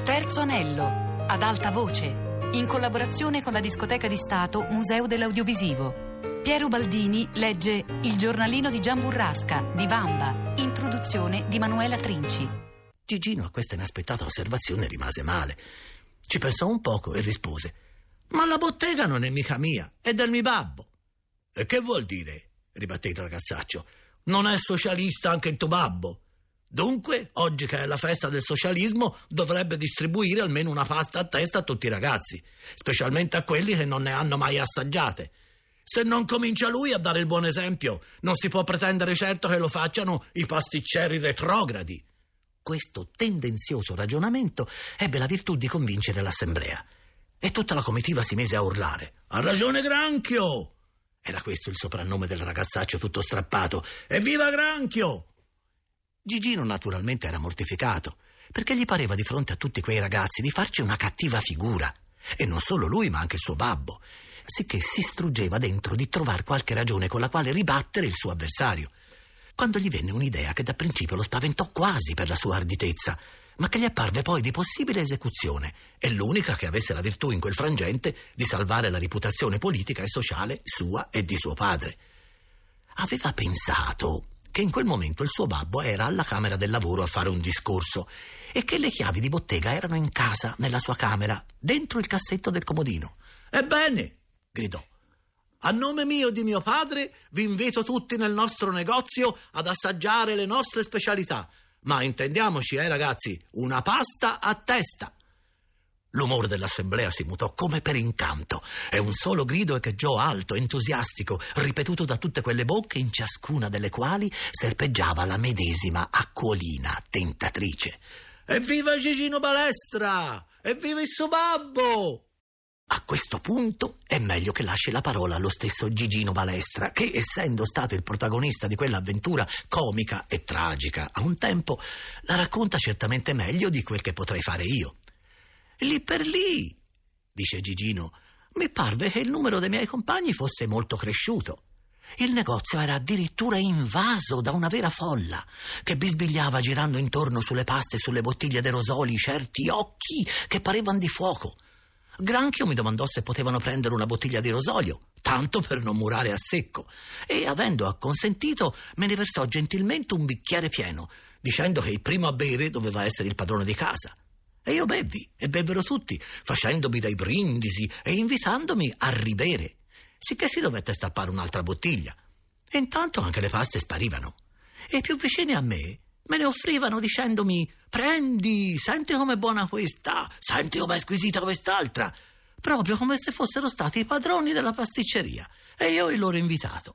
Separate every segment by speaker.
Speaker 1: Terzo anello, ad alta voce, in collaborazione con la Discoteca di Stato Museo dell'Audiovisivo. Piero Baldini legge Il giornalino di Gian Burrasca, di Vamba, introduzione di Manuela Trinci.
Speaker 2: Gigino a questa inaspettata osservazione rimase male. Ci pensò un poco e rispose: «Ma la bottega non è mica mia, è del mio babbo». «E che vuol dire?» ribatté il ragazzaccio. «Non è socialista anche il tuo babbo? Dunque, oggi che è la festa del socialismo, dovrebbe distribuire almeno una pasta a testa a tutti i ragazzi, specialmente a quelli che non ne hanno mai assaggiate. Se non comincia lui a dare il buon esempio, non si può pretendere certo che lo facciano i pasticceri retrogradi». Questo tendenzioso ragionamento ebbe la virtù di convincere l'assemblea, e tutta la comitiva si mise a urlare: «Ha ragione Granchio!» Era questo il soprannome del ragazzaccio tutto strappato. «Evviva Granchio!» Gigino naturalmente era mortificato, perché gli pareva di fronte a tutti quei ragazzi di farci una cattiva figura, e non solo lui ma anche il suo babbo, sicché si struggeva dentro di trovar qualche ragione con la quale ribattere il suo avversario, quando gli venne un'idea che da principio lo spaventò quasi per la sua arditezza, ma che gli apparve poi di possibile esecuzione, e l'unica che avesse la virtù in quel frangente di salvare la reputazione politica e sociale sua e di suo padre. Aveva pensato che in quel momento il suo babbo era alla Camera del Lavoro a fare un discorso e che le chiavi di bottega erano in casa, nella sua camera, dentro il cassetto del comodino. «Ebbene», gridò, «a nome mio e di mio padre vi invito tutti nel nostro negozio ad assaggiare le nostre specialità. Ma intendiamoci, ragazzi, una pasta a testa». L'umore dell'assemblea si mutò come per incanto e un solo grido echeggiò alto, entusiastico, ripetuto da tutte quelle bocche, in ciascuna delle quali serpeggiava la medesima acquolina tentatrice: «Evviva Gigino Balestra! Evviva il suo babbo!» A questo punto è meglio che lasci la parola allo stesso Gigino Balestra, che, essendo stato il protagonista di quell'avventura comica e tragica a un tempo, la racconta certamente meglio di quel che potrei fare io. «Lì per lì», dice Gigino, «mi parve che il numero dei miei compagni fosse molto cresciuto. Il negozio era addirittura invaso da una vera folla che bisbigliava girando intorno sulle paste e sulle bottiglie d'aerosoli certi occhi che parevano di fuoco. Granchio mi domandò se potevano prendere una bottiglia di rosolio, tanto per non murare a secco, e avendo acconsentito me ne versò gentilmente un bicchiere pieno, dicendo che il primo a bere doveva essere il padrone di casa. E io bevvi, e bevvero tutti, facendomi dei brindisi e invitandomi a ribere, sicché si dovette stappare un'altra bottiglia. E intanto anche le paste sparivano, e i più vicini a me ne offrivano dicendomi: «Prendi, senti com'è buona questa, senti com'è squisita quest'altra», proprio come se fossero stati i padroni della pasticceria, e io il loro invitato.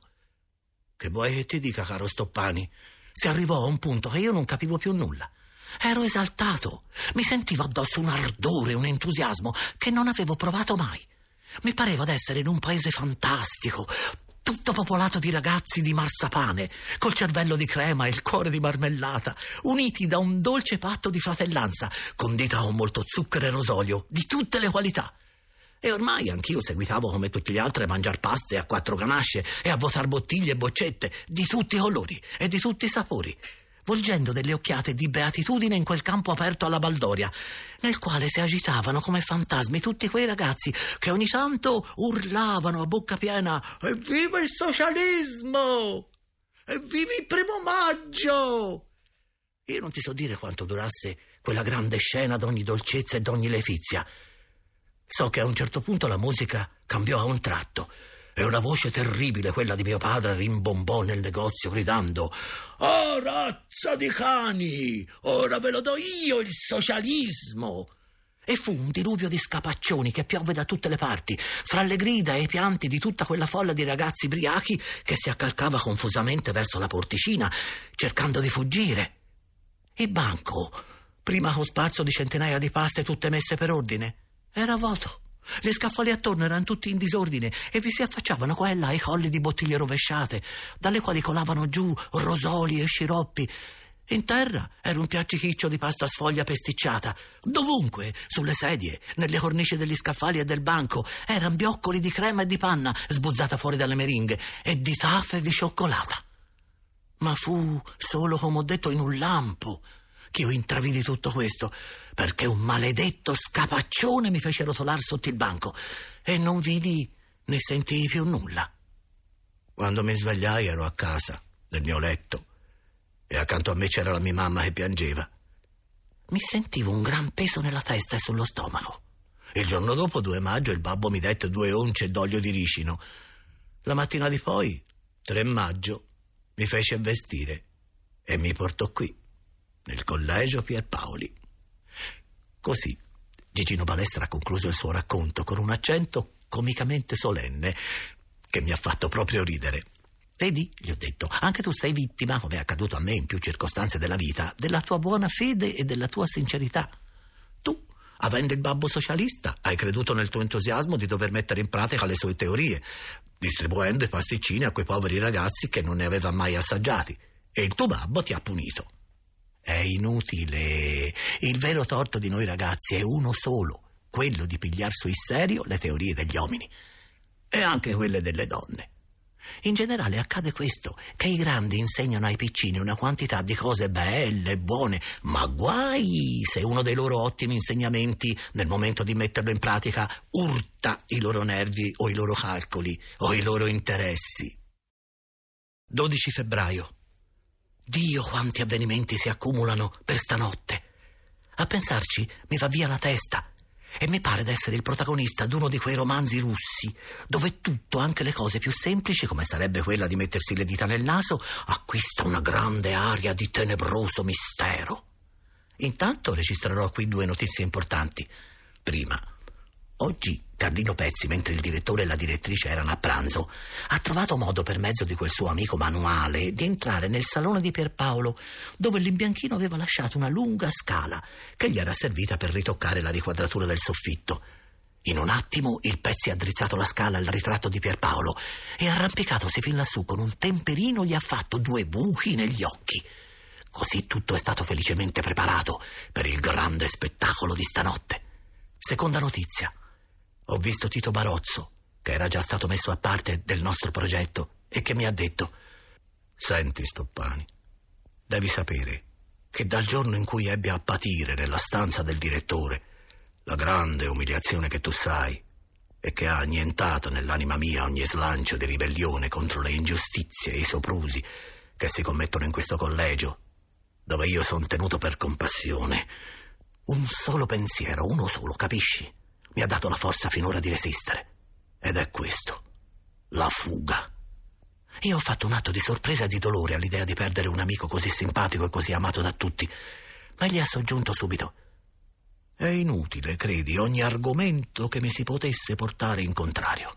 Speaker 2: Che vuoi che ti dica, caro Stoppani? Si arrivò a un punto che io non capivo più nulla. Ero esaltato, mi sentivo addosso un ardore, un entusiasmo che non avevo provato mai. Mi pareva d'essere in un paese fantastico, tutto popolato di ragazzi di marsapane, col cervello di crema e il cuore di marmellata, uniti da un dolce patto di fratellanza, condita con molto zucchero e rosolio, di tutte le qualità. E ormai anch'io seguitavo come tutti gli altri a mangiar paste a 4 ganasce e a votar bottiglie e boccette di tutti i colori e di tutti i sapori, volgendo delle occhiate di beatitudine in quel campo aperto alla baldoria, nel quale si agitavano come fantasmi tutti quei ragazzi che ogni tanto urlavano a bocca piena: «Evviva il socialismo! Evviva il 1° maggio!» Io non ti so dire quanto durasse quella grande scena d'ogni dolcezza e d'ogni letizia. So che a un certo punto la musica cambiò a un tratto e una voce terribile, quella di mio padre, rimbombò nel negozio gridando: «Oh, razza di cani! Ora ve lo do io il socialismo!» E fu un diluvio di scapaccioni che piovve da tutte le parti, fra le grida e i pianti di tutta quella folla di ragazzi briachi che si accalcava confusamente verso la porticina, cercando di fuggire. Il banco, prima cosparso di centinaia di paste tutte messe per ordine, era vuoto. Gli scaffali attorno erano tutti in disordine e vi si affacciavano qua e là i colli di bottiglie rovesciate, dalle quali colavano giù rosoli e sciroppi. In terra era un piaccichiccio di pasta sfoglia pesticciata. Dovunque, sulle sedie, nelle cornici degli scaffali e del banco, erano bioccoli di crema e di panna sbuzzata fuori dalle meringhe e di taffe di cioccolata. Ma fu solo, come ho detto, in un lampo che io intravidi tutto questo, perché un maledetto scapaccione mi fece rotolare sotto il banco e non vidi né sentii più nulla. Quando mi svegliai ero a casa, nel mio letto, e accanto a me c'era la mia mamma che piangeva. Mi sentivo un gran peso nella testa e sullo stomaco. Il giorno dopo, 2 maggio, il babbo mi dette 2 once d'olio di ricino. La mattina di poi, 3 maggio, mi fece vestire e mi portò qui, nel collegio Pierpaoli. Così Gigino Balestra ha concluso il suo racconto con un accento comicamente solenne che mi ha fatto proprio ridere. Vedi, gli ho detto, anche tu sei vittima, come è accaduto a me in più circostanze della vita, della tua buona fede e della tua sincerità. Tu, avendo il babbo socialista, hai creduto nel tuo entusiasmo di dover mettere in pratica le sue teorie, distribuendo i pasticcini a quei poveri ragazzi che non ne aveva mai assaggiati, e il tuo babbo ti ha punito. È inutile. Il vero torto di noi ragazzi è uno solo, quello di pigliar sul serio le teorie degli uomini e anche quelle delle donne. In generale accade questo, che i grandi insegnano ai piccini una quantità di cose belle e buone, ma guai se uno dei loro ottimi insegnamenti, nel momento di metterlo in pratica, urta i loro nervi o i loro calcoli o i loro interessi. 12 febbraio. Dio, quanti avvenimenti si accumulano per stanotte. A pensarci mi va via la testa. E mi pare d'essere il protagonista d'uno di quei romanzi russi, dove tutto, anche le cose più semplici, come sarebbe quella di mettersi le dita nel naso, acquista una grande aria di tenebroso mistero. Intanto registrerò qui 2 notizie importanti. Prima, oggi Carlino Pezzi, mentre il direttore e la direttrice erano a pranzo, ha trovato modo, per mezzo di quel suo amico manuale, di entrare nel salone di Pierpaolo, dove l'imbianchino aveva lasciato una lunga scala che gli era servita per ritoccare la riquadratura del soffitto. In un attimo il Pezzi ha drizzato la scala al ritratto di Pierpaolo e, arrampicatosi fin lassù con un temperino, gli ha fatto 2 buchi negli occhi. Così tutto è stato felicemente preparato per il grande spettacolo di stanotte. Seconda notizia. Ho visto Tito Barozzo, che era già stato messo a parte del nostro progetto, e che mi ha detto: «Senti, Stoppani, devi sapere che dal giorno in cui ebbi a patire nella stanza del direttore la grande umiliazione che tu sai e che ha annientato nell'anima mia ogni slancio di ribellione contro le ingiustizie e i soprusi che si commettono in questo collegio, dove io son tenuto per compassione, un solo pensiero, uno solo, capisci? Mi ha dato la forza finora di resistere. Ed è questo: la fuga. Io ho fatto un atto di sorpresa e di dolore all'idea di perdere un amico così simpatico e così amato da tutti, ma gli ha soggiunto subito: è inutile, credi, ogni argomento che mi si potesse portare in contrario.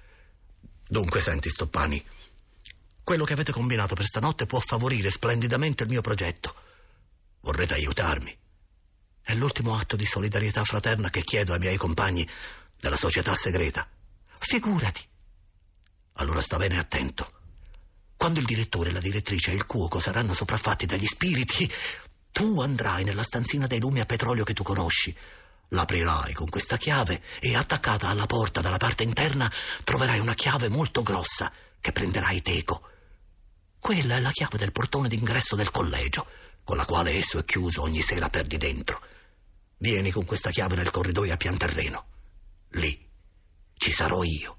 Speaker 2: Dunque, senti, Stoppani, quello che avete combinato per stanotte può favorire splendidamente il mio progetto. Vorrete aiutarmi? È l'ultimo atto di solidarietà fraterna che chiedo ai miei compagni della società segreta. Figurati. Allora sta bene attento. Quando il direttore, la direttrice e il cuoco saranno sopraffatti dagli spiriti, tu andrai nella stanzina dei lumi a petrolio che tu conosci, l'aprirai con questa chiave e, attaccata alla porta dalla parte interna, troverai una chiave molto grossa che prenderai teco. Quella è la chiave del portone d'ingresso del collegio, con la quale esso è chiuso ogni sera per di dentro. Vieni con questa chiave nel corridoio a pian terreno. Lì ci sarò io.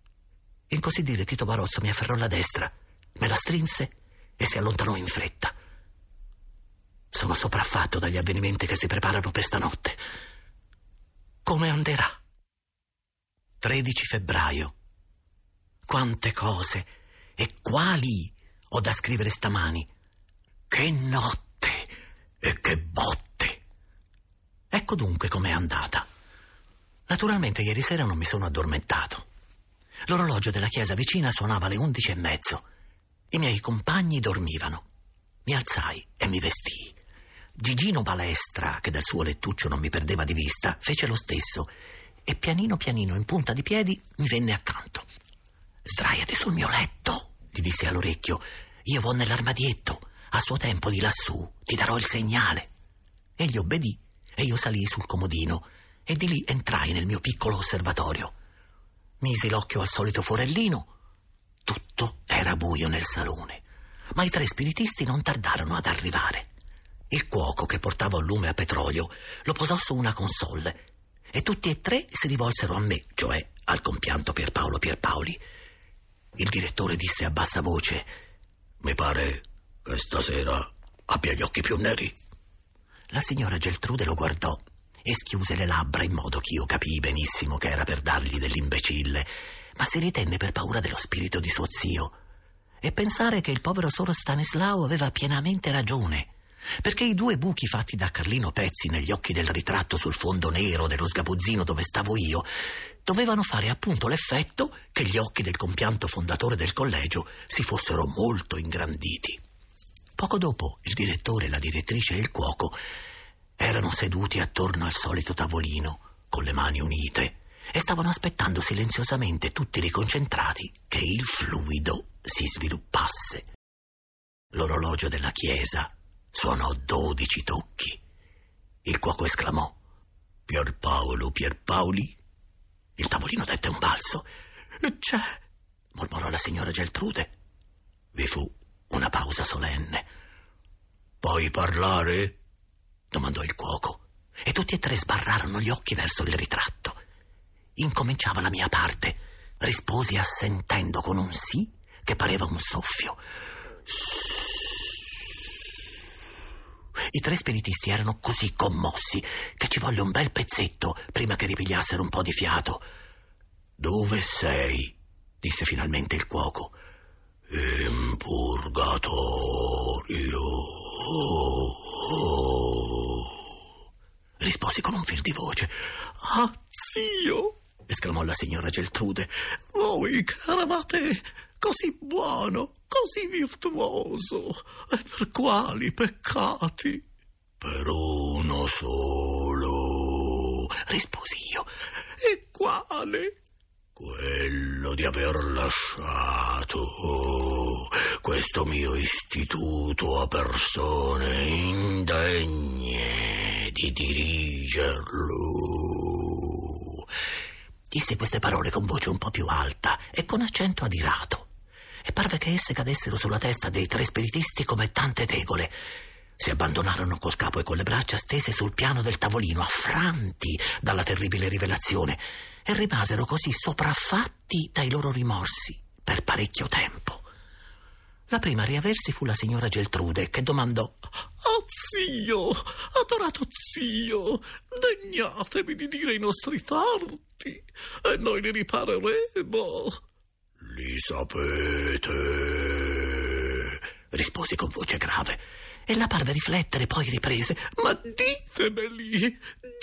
Speaker 2: In così dire, Tito Barozzo mi afferrò la destra, me la strinse e si allontanò in fretta. Sono sopraffatto dagli avvenimenti che si preparano per stanotte. Come anderà? 13 febbraio. Quante cose e quali ho da scrivere stamani. Che notte e che botte. Ecco dunque com'è andata. Naturalmente ieri sera non mi sono addormentato. L'orologio della chiesa vicina suonava le 11:30. I miei compagni dormivano. Mi alzai e mi vestii. Gigino Balestra, che dal suo lettuccio non mi perdeva di vista, fece lo stesso e pianino pianino, in punta di piedi, mi venne accanto. «Sdraiati sul mio letto», gli dissi all'orecchio. «Io vo nell'armadietto. A suo tempo di lassù ti darò il segnale». Egli obbedì e io salii sul comodino e di lì entrai nel mio piccolo osservatorio. Misi l'occhio al solito forellino. Tutto era buio nel salone, ma i 3 spiritisti non tardarono ad arrivare. Il cuoco, che portava un lume a petrolio, lo posò su una console e tutti e tre si rivolsero a me, cioè al compianto Pierpaolo Pierpaoli. Il direttore disse a bassa voce: «Mi pare che stasera abbia gli occhi più neri». La signora Geltrude lo guardò e schiuse le labbra in modo che io capii benissimo che era per dargli dell'imbecille, ma si ritenne per paura dello spirito di suo zio e pensare che il povero sor Stanislao aveva pienamente ragione, perché i 2 buchi fatti da Carlino Pezzi negli occhi del ritratto sul fondo nero dello sgabuzzino dove stavo io dovevano fare appunto l'effetto che gli occhi del compianto fondatore del collegio si fossero molto ingranditi. Poco dopo il direttore, la direttrice e il cuoco erano seduti attorno al solito tavolino con le mani unite e stavano aspettando silenziosamente, tutti riconcentrati, che il fluido si sviluppasse. L'orologio della chiesa suonò 12 tocchi. Il cuoco esclamò: «Pierpaolo Pierpaoli?» Il tavolino dette un balzo. «C'è», mormorò la signora Geltrude. Vi fu una pausa solenne. «Puoi parlare?» domandò il cuoco, e tutti e tre sbarrarono gli occhi verso il ritratto. Incominciava la mia parte. Risposi assentendo con un sì che pareva un soffio. I 3 spiritisti erano così commossi che ci volle un bel pezzetto prima che ripigliassero un po' di fiato. «Dove sei?» disse finalmente il cuoco. «In purgatorio», risposi con un fil di voce. «Ah, zio!» esclamò la signora Geltrude. «Voi che eravate così buono, così virtuoso, e per quali peccati?» «Per uno solo», risposi io. «E quale?» «Quello di aver lasciato questo mio istituto a persone indegne di dirigerlo». Disse queste parole con voce un po' più alta e con accento adirato, e parve che esse cadessero sulla testa dei 3 spiritisti come tante tegole. Si abbandonarono col capo e con le braccia stese sul piano del tavolino, affranti dalla terribile rivelazione, e rimasero così sopraffatti dai loro rimorsi per parecchio tempo. La prima a riaversi fu la signora Geltrude, che domandò: «Oh zio, adorato zio, degnatevi di dire i nostri torti e noi li ripareremo». «Li sapete», risposi con voce grave. E la parve riflettere, poi riprese: «Ma ditemeli.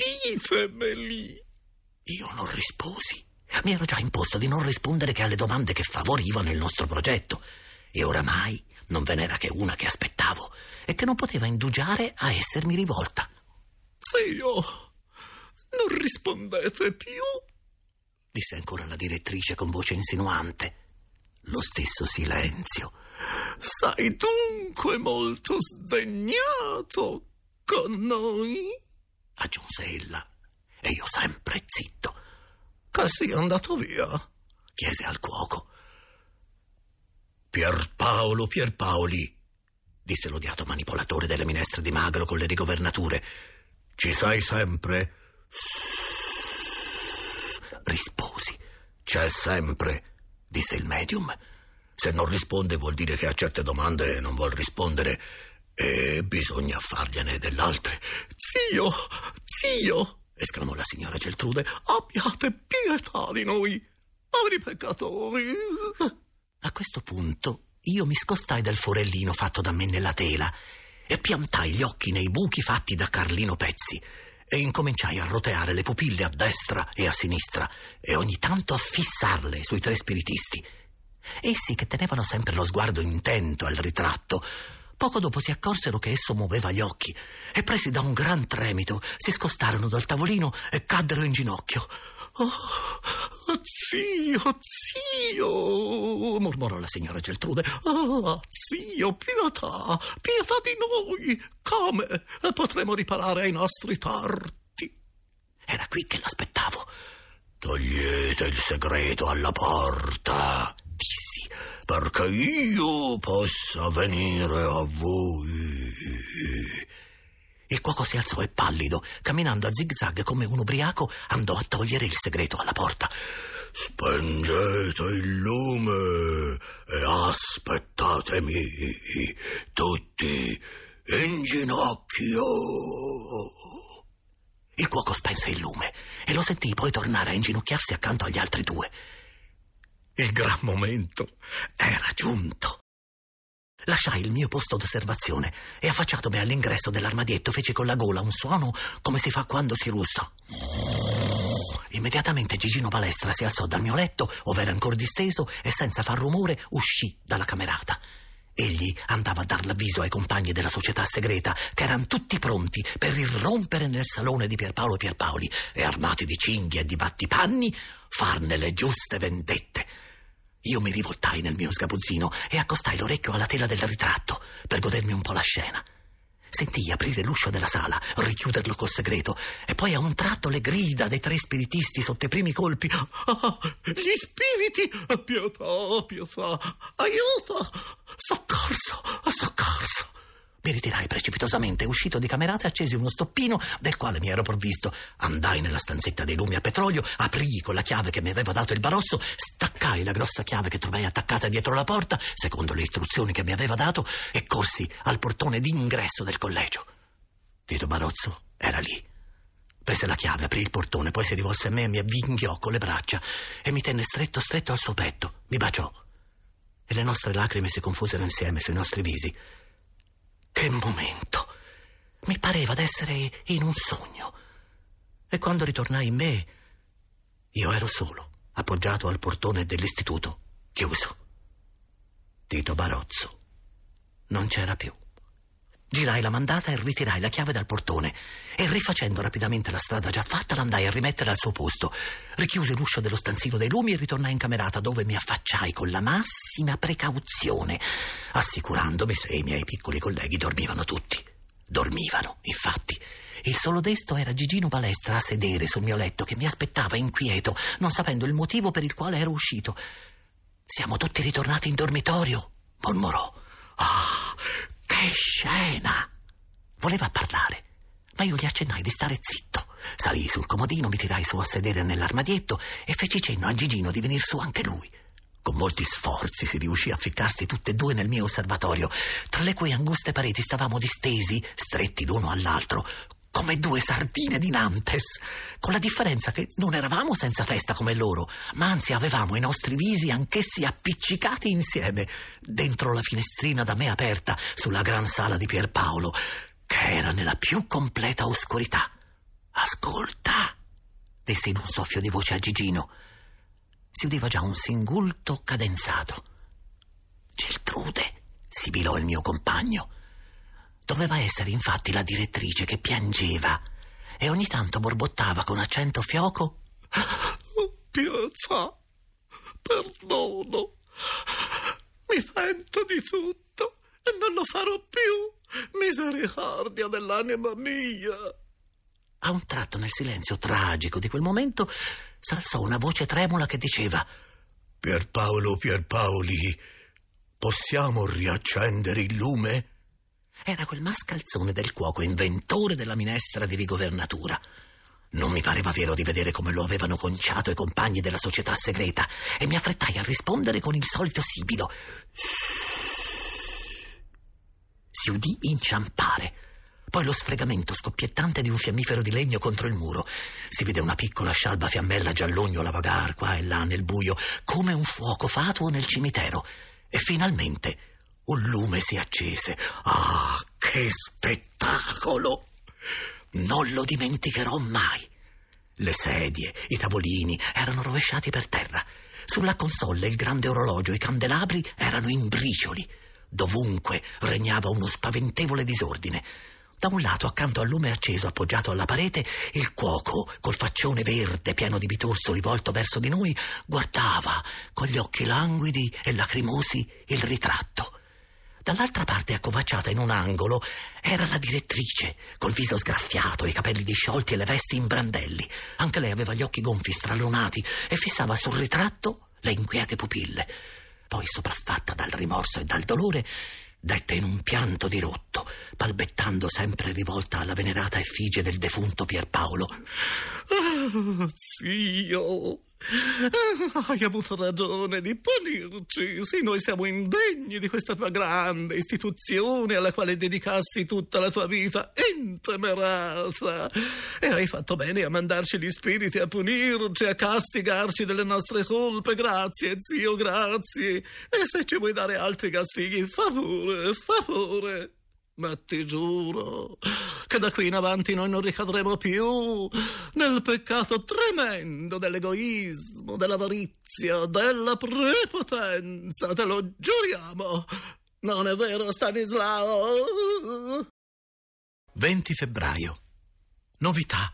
Speaker 2: Io non risposi. Mi ero già imposto di non rispondere che alle domande che favorivano il nostro progetto, e oramai non ve n'era che una che aspettavo e che non poteva indugiare a essermi rivolta. «Zio, non rispondete più?» disse ancora la direttrice con voce insinuante. Lo stesso silenzio. «Sei dunque molto sdegnato con noi?» aggiunse ella, e io sempre zitto. «Che sia andato via?» chiese al cuoco. «Pierpaolo Pierpaoli», disse l'odiato manipolatore delle minestre di magro con le rigovernature, «ci sei sempre?» Risposi. «C'è sempre», disse il medium. «Se non risponde vuol dire che a certe domande non vuol rispondere e bisogna fargliene dell'altre». «Zio, esclamò la signora Geltrude, abbiate pietà di noi, poveri peccatori». A questo punto io mi scostai dal forellino fatto da me nella tela e piantai gli occhi nei buchi fatti da Carlino Pezzi e incominciai a roteare le pupille a destra e a sinistra e ogni tanto a fissarle sui 3 spiritisti. Essi, che tenevano sempre lo sguardo intento al ritratto, poco dopo si accorsero che esso muoveva gli occhi e, presi da un gran tremito, si scostarono dal tavolino e caddero in ginocchio. «Oh, zio, mormorò la signora Geltrude. «Oh, zio, pietà di noi! Come potremo riparare ai nostri torti?» Era qui che l'aspettavo. «Togliete il segreto alla porta», dissi, «perché io possa venire a voi». Il cuoco si alzò e pallido, camminando a zig-zag come un ubriaco, andò a togliere il segreto alla porta. «Spengete il lume e aspettatemi tutti in ginocchio». Il cuoco spense il lume e lo sentì poi tornare a inginocchiarsi accanto agli altri due. Il gran momento era giunto. Lasciai il mio posto d'osservazione e, affacciatomi all'ingresso dell'armadietto, feci con la gola un suono come si fa quando si russa. Immediatamente Gigino Balestra si alzò dal mio letto, ov'era ancora disteso, e senza far rumore uscì dalla camerata. Egli andava a dar l'avviso ai compagni della società segreta, che erano tutti pronti per irrompere nel salone di Pierpaolo Pierpaoli e, armati di cinghie e di battipanni, farne le giuste vendette. Io mi rivoltai nel mio sgabuzzino e accostai l'orecchio alla tela del ritratto per godermi un po' la scena. Sentii aprire l'uscio della sala, richiuderlo col segreto, e poi a un tratto le grida dei 3 spiritisti sotto i primi colpi. Gli spiriti! Pietà, pietà! Aiuto! Soccorso! Soccorso! Mi ritirai precipitosamente, uscito di camerata, accesi uno stoppino del quale mi ero provvisto. Andai nella stanzetta dei lumi a petrolio, aprii con la chiave che mi aveva dato il barosso, staccai la grossa chiave che trovai attaccata dietro la porta, secondo le istruzioni che mi aveva dato, e corsi al portone d'ingresso del collegio. Tito Barozzo era lì. Prese la chiave, aprì il portone, poi si rivolse a me e mi avvinghiò con le braccia e mi tenne stretto stretto al suo petto. Mi baciò e le nostre lacrime si confusero insieme sui nostri visi. Che momento! Mi pareva d'essere in un sogno. E quando ritornai in me, io ero solo, appoggiato al portone dell'istituto, chiuso. Tito Barozzo non c'era più. Girai la mandata e ritirai la chiave dal portone e, rifacendo rapidamente la strada già fatta, l'andai a rimettere al suo posto. Richiusi l'uscio dello stanzino dei lumi e ritornai in camerata, dove mi affacciai con la massima precauzione, assicurandomi se i miei piccoli colleghi dormivano tutti. Dormivano, infatti. Il solo desto era Gigino Balestra a sedere sul mio letto, che mi aspettava inquieto, non sapendo il motivo per il quale ero uscito. «Siamo tutti ritornati in dormitorio», mormorò. «Ah, che scena!» Voleva parlare, ma io gli accennai di stare zitto. Salii sul comodino, mi tirai su a sedere nell'armadietto e feci cenno a Gigino di venir su anche lui. Con molti sforzi si riuscì a ficcarsi tutte e due nel mio osservatorio, tra le cui anguste pareti stavamo distesi, stretti l'uno all'altro, come 2 sardine di Nantes, con la differenza che non eravamo senza testa come loro, ma anzi avevamo i nostri visi anch'essi appiccicati insieme dentro la finestrina da me aperta sulla gran sala di Pierpaolo, che era nella più completa oscurità. «Ascolta», dissi in un soffio di voce a Gigino. Si udiva già un singulto cadenzato. «Geltrude», sibilò il mio compagno. Doveva essere infatti la direttrice, che piangeva e ogni tanto borbottava con accento fioco: «Pietà, perdono, mi pento di tutto e non lo farò più, misericordia dell'anima mia». A un tratto, nel silenzio tragico di quel momento, s'alzò una voce tremula che diceva: «Pierpaolo Pierpaoli, possiamo riaccendere il lume?» Era quel mascalzone del cuoco, inventore della minestra di rigovernatura. Non mi pareva vero di vedere come lo avevano conciato i compagni della società segreta e mi affrettai a rispondere con il solito sibilo. Si udì inciampare, poi lo sfregamento scoppiettante di un fiammifero di legno contro il muro. Si vide una piccola scialba fiammella giallognola vagar qua e là nel buio, come un fuoco fatuo nel cimitero, e finalmente un lume si accese. Ah, che spettacolo! Non lo dimenticherò mai. Le sedie, i tavolini erano rovesciati per terra. Sulla console il grande orologio e i candelabri erano in bricioli. Dovunque regnava uno spaventevole disordine. Da un lato, accanto al lume acceso appoggiato alla parete, il cuoco, col faccione verde pieno di bitorsoli volto verso di noi, guardava con gli occhi languidi e lacrimosi il ritratto. Dall'altra parte, accovacciata in un angolo, era la direttrice, col viso sgraffiato, i capelli disciolti e le vesti in brandelli. Anche lei aveva gli occhi gonfi stralunati e fissava sul ritratto le inquiete pupille. Poi, sopraffatta dal rimorso e dal dolore, dette in un pianto dirotto, balbettando sempre rivolta alla venerata effigie del defunto Pierpaolo.
Speaker 3: Zio, hai avuto ragione di punirci. Sì, noi siamo indegni di questa tua grande istituzione alla quale dedicasti tutta la tua vita intemerata, e hai fatto bene a mandarci gli spiriti a punirci, a castigarci delle nostre colpe. Grazie, zio, grazie. E se ci vuoi dare altri castighi, favore. Ma ti giuro che da qui in avanti noi non ricadremo più nel peccato tremendo dell'egoismo, dell'avarizia, della prepotenza. Te lo giuriamo. Non è vero, Stanislao?
Speaker 2: 20 febbraio. Novità.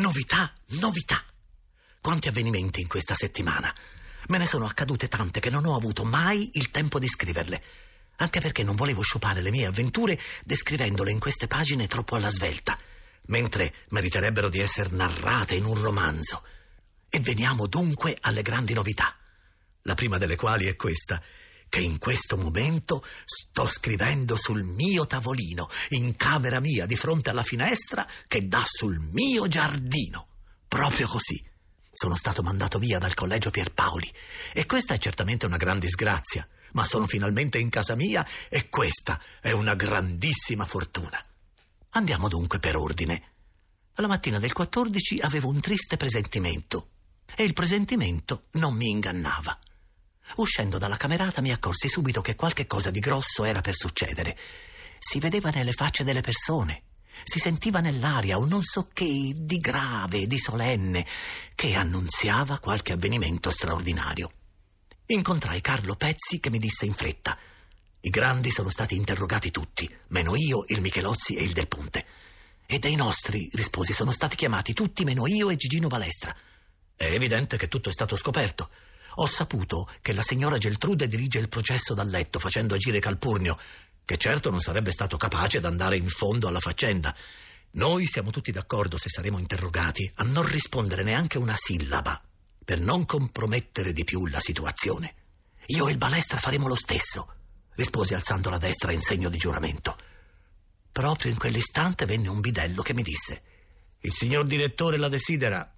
Speaker 2: Quanti avvenimenti in questa settimana. Me ne sono accadute tante che non ho avuto mai il tempo di scriverle. Anche perché non volevo sciupare le mie avventure descrivendole in queste pagine troppo alla svelta, mentre meriterebbero di essere narrate in un romanzo. E veniamo dunque alle grandi novità, la prima delle quali è questa, che in questo momento sto scrivendo sul mio tavolino, in camera mia, di fronte alla finestra che dà sul mio giardino. Proprio così. Sono stato mandato via dal collegio Pierpaoli, e questa è certamente una gran disgrazia. Ma sono finalmente in casa mia e questa è una grandissima fortuna. Andiamo dunque per ordine. La mattina del 14 avevo un triste presentimento e il presentimento non mi ingannava. Uscendo dalla camerata mi accorsi subito che qualche cosa di grosso era per succedere. Si vedeva nelle facce delle persone, si sentiva nell'aria un non so che di grave, di solenne, che annunziava qualche avvenimento straordinario. Incontrai Carlo Pezzi che mi disse in fretta: i grandi sono stati interrogati tutti, meno io, il Michelozzi e il Del Ponte. E dei nostri, risposi, sono stati chiamati tutti meno io e Gigino Balestra. È evidente che tutto è stato scoperto. Ho saputo che la signora Geltrude dirige il processo dal letto, facendo agire Calpurnio, che certo non sarebbe stato capace d'andare in fondo alla faccenda. Noi siamo tutti d'accordo, se saremo interrogati, a non rispondere neanche una sillaba, per non compromettere di più la situazione. Io e il Balestra faremo lo stesso, risposi alzando la destra in segno di giuramento. Proprio in quell'istante venne un bidello che mi disse: il signor direttore la desidera.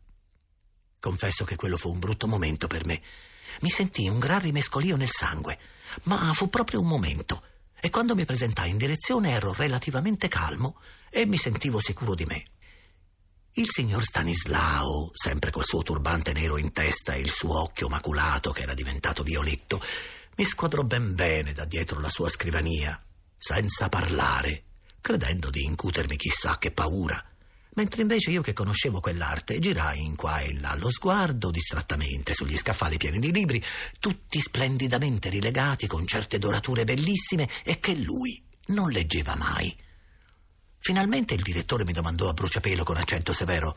Speaker 2: Confesso che quello fu un brutto momento per me. Mi sentii un gran rimescolio nel sangue, ma fu proprio un momento, e quando mi presentai in direzione ero relativamente calmo e mi sentivo sicuro di me. Il signor Stanislao, sempre col suo turbante nero in testa e il suo occhio maculato che era diventato violetto, mi squadrò ben bene da dietro la sua scrivania, senza parlare, credendo di incutermi chissà che paura, mentre invece io, che conoscevo quell'arte, girai in qua e in là lo sguardo distrattamente sugli scaffali pieni di libri, tutti splendidamente rilegati con certe dorature bellissime e che lui non leggeva mai. Finalmente il direttore mi domandò a bruciapelo con accento severo: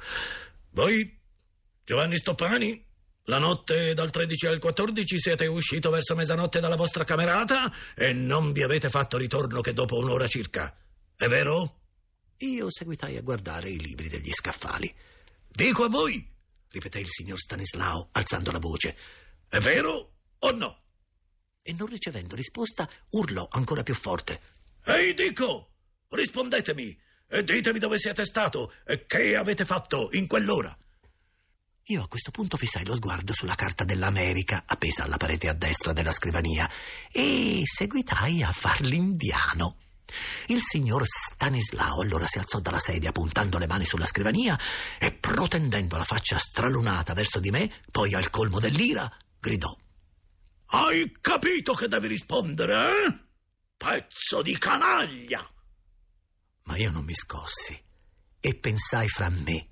Speaker 3: voi, Giovanni Stoppani, la notte dal 13 al 14 siete uscito verso mezzanotte dalla vostra camerata e non vi avete fatto ritorno che dopo un'ora circa, è vero?
Speaker 2: Io seguitai a guardare i libri degli scaffali.
Speaker 3: Dico a voi,
Speaker 2: ripeté il signor Stanislao alzando la voce,
Speaker 3: è vero o no?
Speaker 2: E non ricevendo risposta urlò ancora più forte:
Speaker 3: ehi, dico! Rispondetemi e ditemi dove siete stato e che avete fatto in quell'ora.
Speaker 2: Io a questo punto fissai lo sguardo sulla carta dell'America appesa alla parete a destra della scrivania e seguitai a far l'indiano. Il signor Stanislao allora si alzò dalla sedia puntando le mani sulla scrivania e protendendo la faccia stralunata verso di me, poi al colmo dell'ira gridò:
Speaker 3: hai capito che devi rispondere, eh? Pezzo di canaglia!
Speaker 2: Ma io non mi scossi e pensai fra me: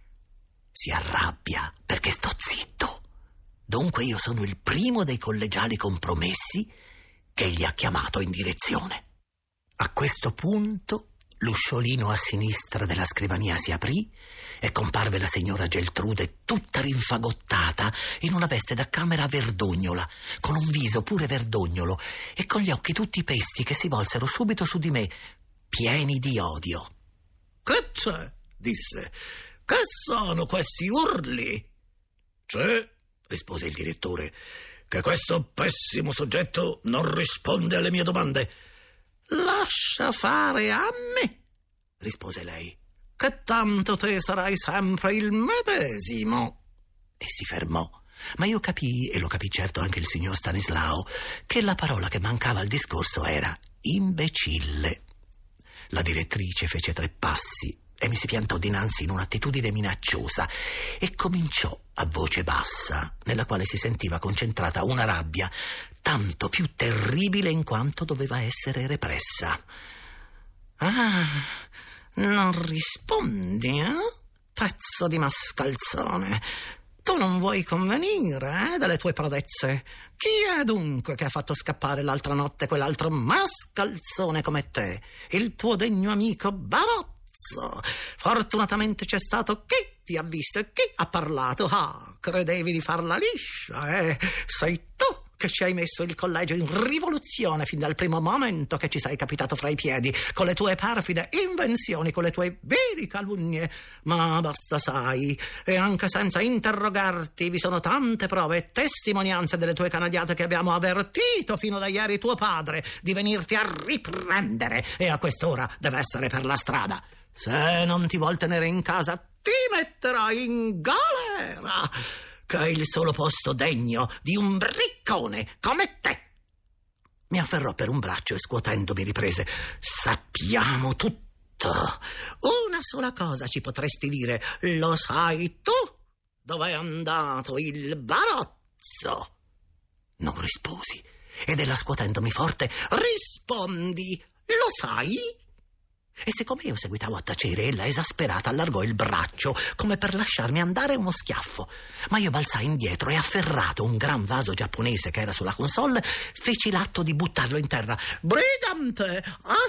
Speaker 2: si arrabbia perché sto zitto. Dunque io sono il primo dei collegiali compromessi che gli ha chiamato in direzione. A questo punto l'usciolino a sinistra della scrivania si aprì e comparve la signora Geltrude tutta rinfagottata in una veste da camera verdognola, con un viso pure verdognolo e con gli occhi tutti pesti che si volsero subito su di me, pieni di odio.
Speaker 3: Che c'è? Disse. Che sono questi urli? C'è, rispose il direttore, che questo pessimo soggetto non risponde alle mie domande.
Speaker 2: Lascia fare a me, rispose lei, che tanto te sarai sempre il medesimo. E si fermò. Ma io capii, e lo capì certo anche il signor Stanislao, che la parola che mancava al discorso era imbecille. La direttrice fece 3 passi e mi si piantò dinanzi in un'attitudine minacciosa e cominciò a voce bassa, nella quale si sentiva concentrata una rabbia tanto più terribile in quanto doveva essere repressa. «Ah, non rispondi, pezzo di mascalzone? Tu non vuoi convenire, delle tue prodezze? Chi è dunque che ha fatto scappare l'altra notte quell'altro mascalzone come te? Il tuo degno amico Barozzo. Fortunatamente c'è stato chi ti ha visto e chi ha parlato. Credevi di farla liscia, Sei tu che ci hai messo il collegio in rivoluzione fin dal primo momento che ci sei capitato fra i piedi, con le tue perfide invenzioni, con le tue vili calunnie. Ma basta, sai, e anche senza interrogarti vi sono tante prove e testimonianze delle tue canadiate che abbiamo avvertito fino da ieri tuo padre di venirti a riprendere, e a quest'ora deve essere per la strada. Se non ti vuol tenere in casa ti metterai in galera, che è il solo posto degno di un briccone come te. Mi afferrò per un braccio e scuotendomi riprese: sappiamo tutto. Una sola cosa ci potresti dire: lo sai tu dove è andato il Barozzo? Non risposi, ed ella, scuotendomi forte: rispondi, lo sai? E siccome io seguitavo a tacere, ella, esasperata, allargò il braccio come per lasciarmi andare uno schiaffo. Ma io balzai indietro e, afferrato un gran vaso giapponese che era sulla console, feci l'atto di buttarlo in terra. «Brigante!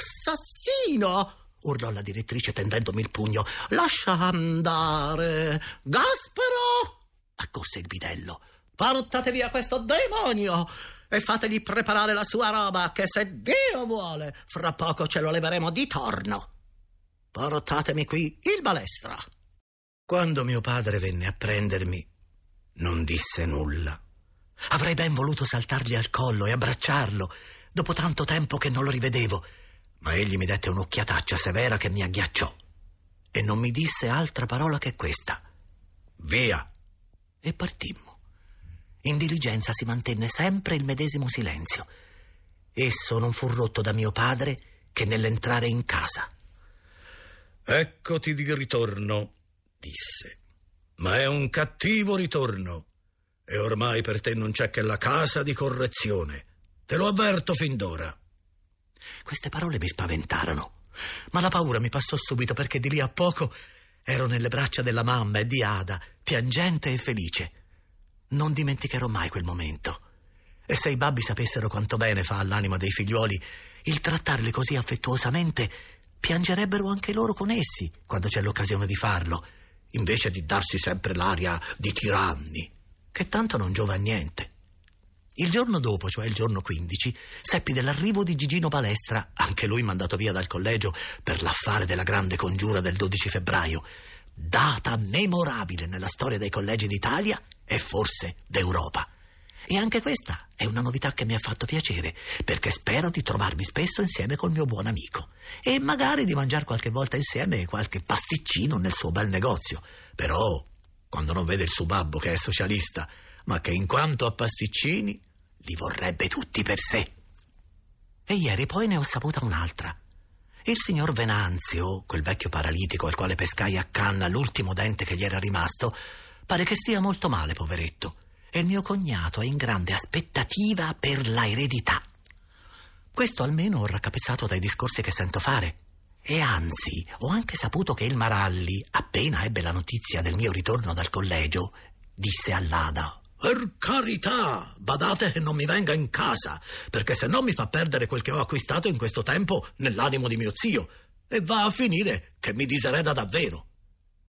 Speaker 2: Assassino!» urlò la direttrice tendendomi il pugno. «Lascia andare! Gaspero!» accorse il bidello. «Portate via questo demonio e fategli preparare la sua roba, che se Dio vuole fra poco ce lo leveremo di torno. Portatemi qui il balestra». Quando mio padre venne a prendermi, non disse nulla. Avrei ben voluto saltargli al collo e abbracciarlo dopo tanto tempo che non lo rivedevo, ma egli mi dette un'occhiataccia severa che mi agghiacciò e non mi disse altra parola che questa: «Via!» E partimmo. In diligenza si mantenne sempre il medesimo silenzio. Esso non fu rotto da mio padre che nell'entrare in casa. «Eccoti di ritorno», disse, «ma è un cattivo ritorno e ormai per te non c'è che la casa di correzione. Te lo avverto fin d'ora». Queste parole mi spaventarono, ma la paura mi passò subito, perché di lì a poco ero nelle braccia della mamma e di Ada, piangente e felice. Non dimenticherò mai quel momento. E se i babbi sapessero quanto bene fa all'anima dei figliuoli il trattarli così affettuosamente, piangerebbero anche loro con essi quando c'è l'occasione di farlo, invece di darsi sempre l'aria di tiranni, che tanto non giova a niente. Il giorno dopo, cioè il giorno 15, seppi dell'arrivo di Gigino Balestra, anche lui mandato via dal collegio per l'affare della grande congiura del 12 febbraio, data memorabile nella storia dei collegi d'Italia e forse d'Europa. E anche questa è una novità che mi ha fatto piacere, perché spero di trovarmi spesso insieme col mio buon amico e magari di mangiare qualche volta insieme qualche pasticcino nel suo bel negozio. Però quando non vede il suo babbo, che è socialista, ma che in quanto a pasticcini li vorrebbe tutti per sé. E ieri poi ne ho saputa un'altra. Il signor Venanzio, quel vecchio paralitico al quale pescai a canna l'ultimo dente che gli era rimasto, pare che stia molto male, poveretto, e il mio cognato è in grande aspettativa per la eredità. Questo almeno ho raccapezzato dai discorsi che sento fare. E anzi, ho anche saputo che il Maralli, appena ebbe la notizia del mio ritorno dal collegio, disse all'Ada: «Per carità, badate che non mi venga in casa, perché se no mi fa perdere quel che ho acquistato in questo tempo nell'animo di mio zio, e va a finire che mi disereda davvero».